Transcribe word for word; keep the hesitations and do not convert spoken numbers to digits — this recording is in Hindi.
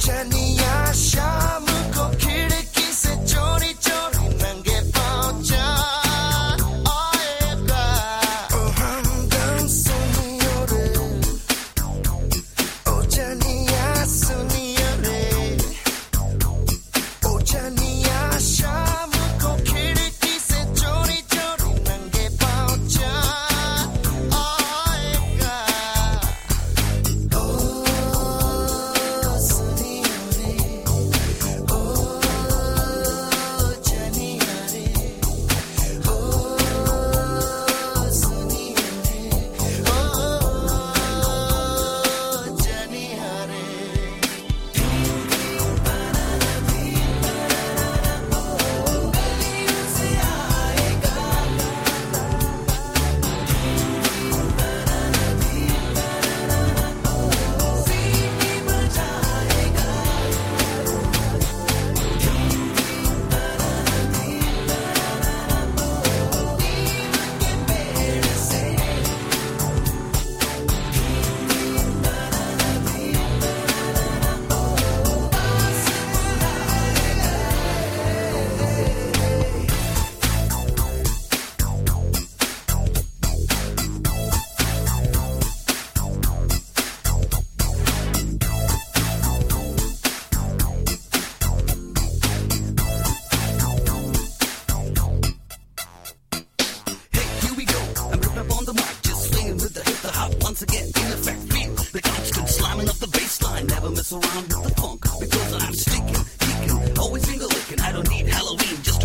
चनिया शाम को खिड़की से चोरी चोरी नंगे पाँव जा आएगा। ओ हमदम सुनियो रे, ओ चनिया सुनियो रे, ओ चनिया शाम को खिड़की से चोरी चोरी नंगे पाँव जा आएगा। ओ सुनियो रे, ओ चनिया रे, ओ सुनियो रे, ओ चनिया रे। Hey, here we go. I'm ripping up on the mic, just swinging with the hip, the hop once again. In effect, feel the constant slamming up the bass line. Never mess around with the funk because I'm sticking, kicking, always finger licking. I don't need Halloween, just